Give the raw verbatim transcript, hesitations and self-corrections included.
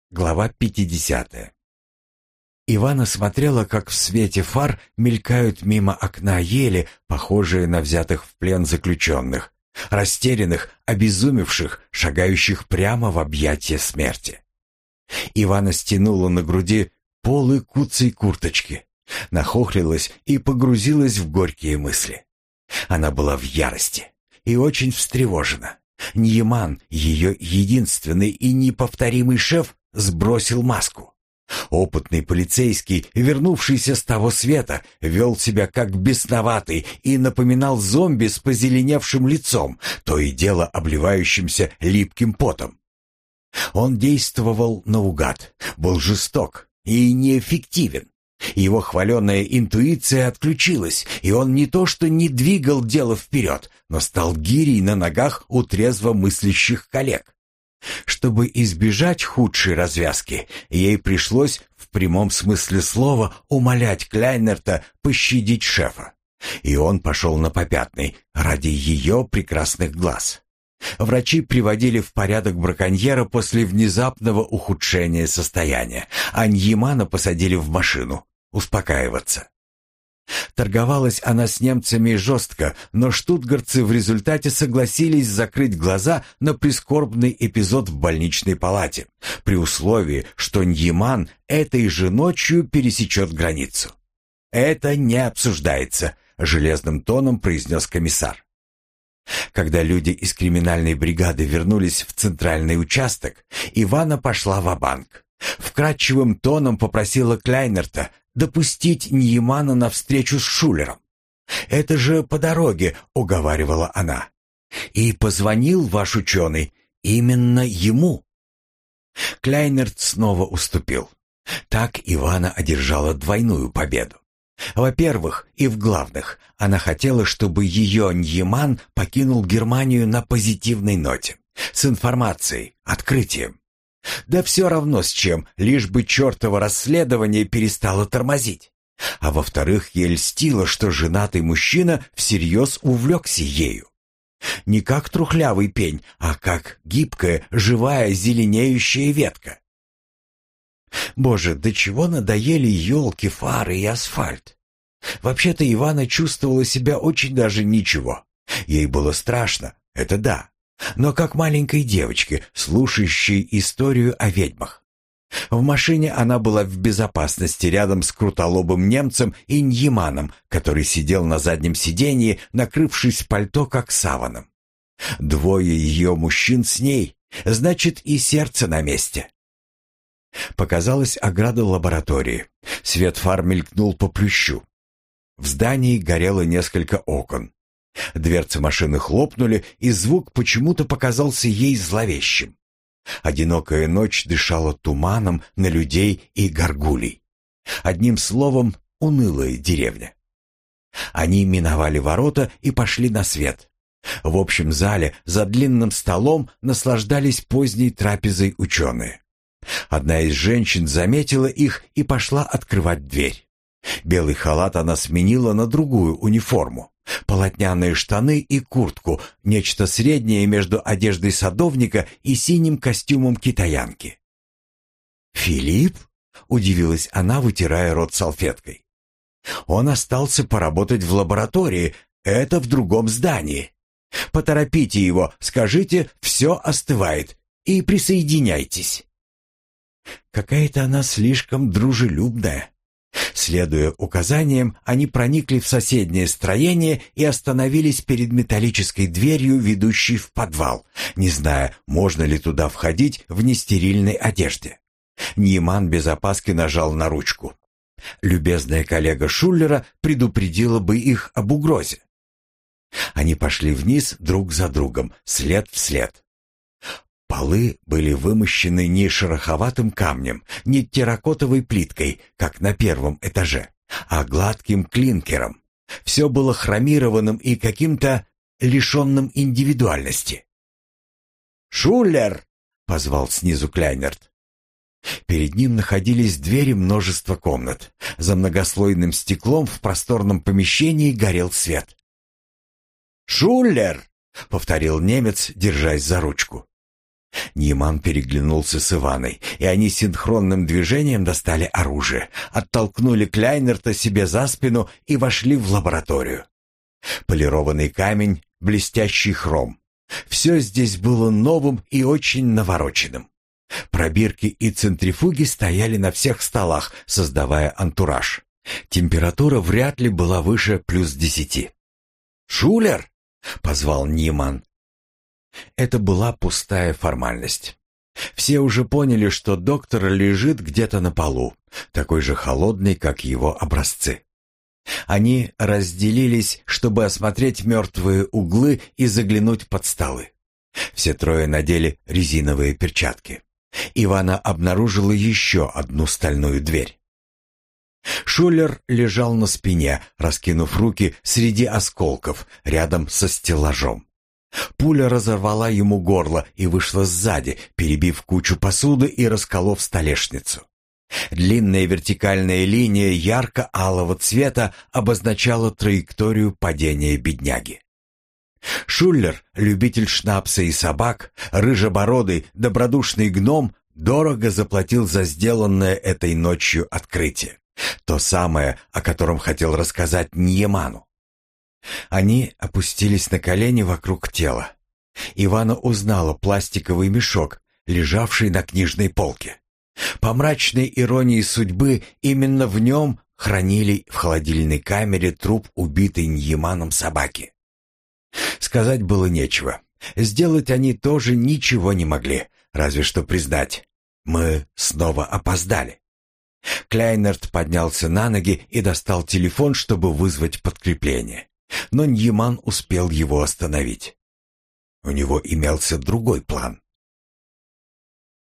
Глава пятидесятая. Ивана смотрела, как в свете фар мелькают мимо окна ели, похожие на взятых в плен заключенных, растерянных, обезумевших, шагающих прямо в объятия смерти. Ивана стянула на груди полы куцей курточки, нахохлилась и погрузилась в горькие мысли. Она была в ярости и очень встревожена. Ньяман, ее единственный и неповторимый шеф, сбросил маску. Опытный полицейский, вернувшийся с того света, вел себя как бесноватый и напоминал зомби с позеленевшим лицом, то и дело обливающимся липким потом. Он действовал наугад, был жесток и неэффективен. Его хваленая интуиция отключилась, и он не то что не двигал дело вперед, но стал гирей на ногах у трезво мыслящих коллег. Чтобы избежать худшей развязки, ей пришлось в прямом смысле слова умолять Кляйнерта пощадить шефа. И он пошел на попятный ради ее прекрасных глаз. Врачи приводили в порядок браконьера после внезапного ухудшения состояния, а Ньямана посадили в машину успокаиваться. Торговалась она с немцами жестко, но штутгартцы в результате согласились закрыть глаза на прискорбный эпизод в больничной палате, при условии, что Ньяман этой же ночью пересечет границу. «Это не обсуждается», — железным тоном произнес комиссар. Когда люди из криминальной бригады вернулись в центральный участок, Ивана пошла ва-банк. Вкрадчивым тоном попросила Кляйнерта допустить Ньямана на встречу с Шулером. «Это же по дороге», — уговаривала она. «И позвонил ваш ученый именно ему». Кляйнерт снова уступил. Так Ивана одержала двойную победу. Во-первых, и в главных, она хотела, чтобы ее Ньяман покинул Германию на позитивной ноте, с информацией, открытием. Да все равно с чем, лишь бы чертово расследование перестало тормозить. А во-вторых, ей льстило, что женатый мужчина всерьез увлекся ею. Не как трухлявый пень, а как гибкая, живая, зеленеющая ветка. Боже, до чего надоели елки, фары и асфальт. Вообще-то Ивана чувствовала себя очень даже ничего. Ей было страшно, это да. Но как маленькой девочке, слушающей историю о ведьмах. В машине она была в безопасности рядом с крутолобым немцем и Ньяманом, который сидел на заднем сиденье, накрывшись пальто как саваном. Двое ее мужчин с ней, значит, и сердце на месте. Показалась ограда лаборатории. Свет фар мелькнул по плющу. В здании горело несколько окон. Дверцы машины хлопнули, и звук почему-то показался ей зловещим. Одинокая ночь дышала туманом на людей и горгулей. Одним словом, унылая деревня. Они миновали ворота и пошли на свет. В общем зале за длинным столом наслаждались поздней трапезой ученые. Одна из женщин заметила их и пошла открывать дверь. Белый халат она сменила на другую униформу. Полотняные штаны и куртку, нечто среднее между одеждой садовника и синим костюмом китаянки. «Филипп?» — удивилась она, вытирая рот салфеткой. «Он остался поработать в лаборатории, это в другом здании. Поторопите его, скажите, все остывает, и присоединяйтесь». Какая-то она слишком дружелюбная. Следуя указаниям, они проникли в соседнее строение и остановились перед металлической дверью, ведущей в подвал, не зная, можно ли туда входить в нестерильной одежде. Ньяман без опаски нажал на ручку. Любезная коллега Шуллера предупредила бы их об угрозе. Они пошли вниз друг за другом, след в след. Полы были вымощены не шероховатым камнем, не терракотовой плиткой, как на первом этаже, а гладким клинкером. Все было хромированным и каким-то лишенным индивидуальности. «Шуллер!» — позвал снизу Кляйнерт. Перед ним находились двери множества комнат. За многослойным стеклом в просторном помещении горел свет. «Шуллер!» — повторил немец, держась за ручку. Ниман переглянулся с Иваной, и они синхронным движением достали оружие, оттолкнули Кляйнерта себе за спину и вошли в лабораторию. Полированный камень, блестящий хром. Все здесь было новым и очень навороченным. Пробирки и центрифуги стояли на всех столах, создавая антураж. Температура вряд ли была выше плюс десяти. «Шулер!» — позвал Ниман. Это была пустая формальность. Все уже поняли, что доктор лежит где-то на полу, такой же холодный, как его образцы. Они разделились, чтобы осмотреть мертвые углы и заглянуть под столы. Все трое надели резиновые перчатки. Ивана обнаружила еще одну стальную дверь. Шулер лежал на спине, раскинув руки среди осколков, рядом со стеллажом. Пуля разорвала ему горло и вышла сзади, перебив кучу посуды и расколов столешницу. Длинная вертикальная линия ярко-алого цвета обозначала траекторию падения бедняги. Шулер, любитель шнапса и собак, рыжебородый, добродушный гном, дорого заплатил за сделанное этой ночью открытие. То самое, о котором хотел рассказать Ньяману. Они опустились на колени вокруг тела. Ивана узнала пластиковый мешок, лежавший на книжной полке. По мрачной иронии судьбы, именно в нем хранили в холодильной камере труп убитой Ньяманом собаки. Сказать было нечего. Сделать они тоже ничего не могли, разве что признать: мы снова опоздали. Кляйнерт поднялся на ноги и достал телефон, чтобы вызвать подкрепление. Но Ньяман успел его остановить. У него имелся другой план.